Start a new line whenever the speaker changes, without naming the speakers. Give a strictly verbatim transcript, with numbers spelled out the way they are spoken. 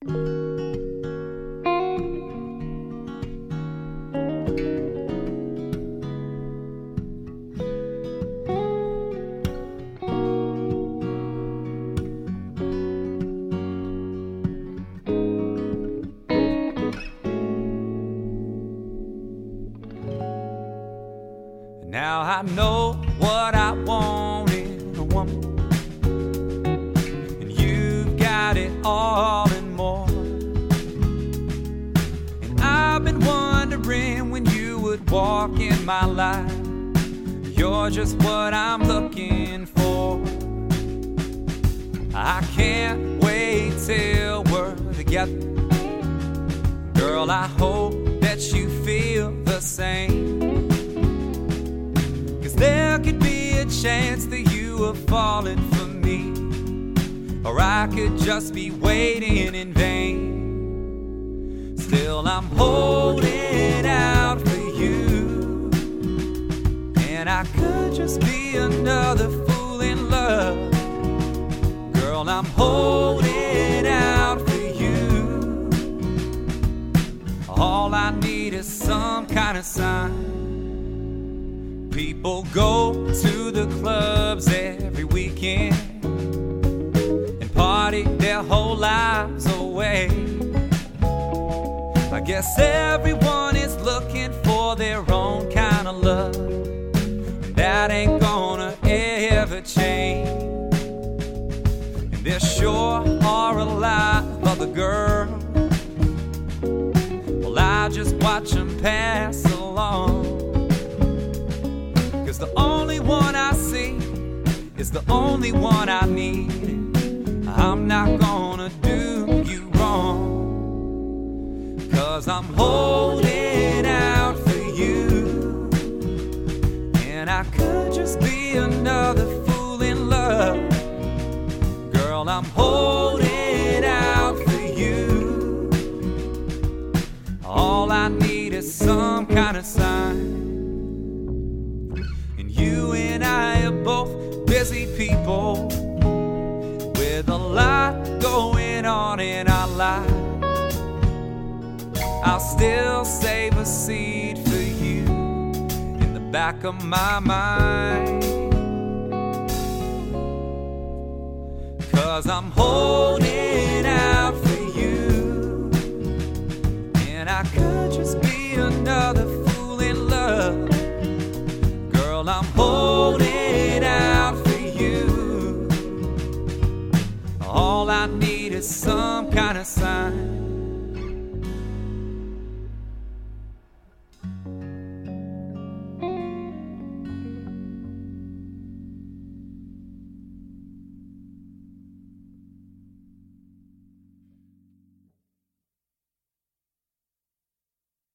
Now I know what I want in a woman, and you've got it all and more. And I've been wondering when you would walk in my life. You're just what I'm looking for. I can't wait till we're together. Girl, I hope that you feel the same. There could be a chance that you were falling for me, or I could just be waiting in vain. Still, I'm holding out for you, and I could just be another fool in love. Girl, I'm holding out for you. All I need is some kind of sign. People go to the clubs every weekend and party their whole lives away. I guess everyone is looking for their own kind of love, and that ain't gonna ever change. And there sure are a lot of other girls. Well, I just watch them pass along. The only one I see is the only one I need. I'm not gonna do you wrong, 'cause I'm holding out for you, and I could just be another fool in love. Girl, I'm holding out for you. All I need is some kind of sign. You and I are both busy people with a lot going on in our lives. I'll still save a seat for you in the back of my mind, 'cause I'm holding out for you, and I could just be another fool in love. I'm holding out for you. All I need is some kind of sign.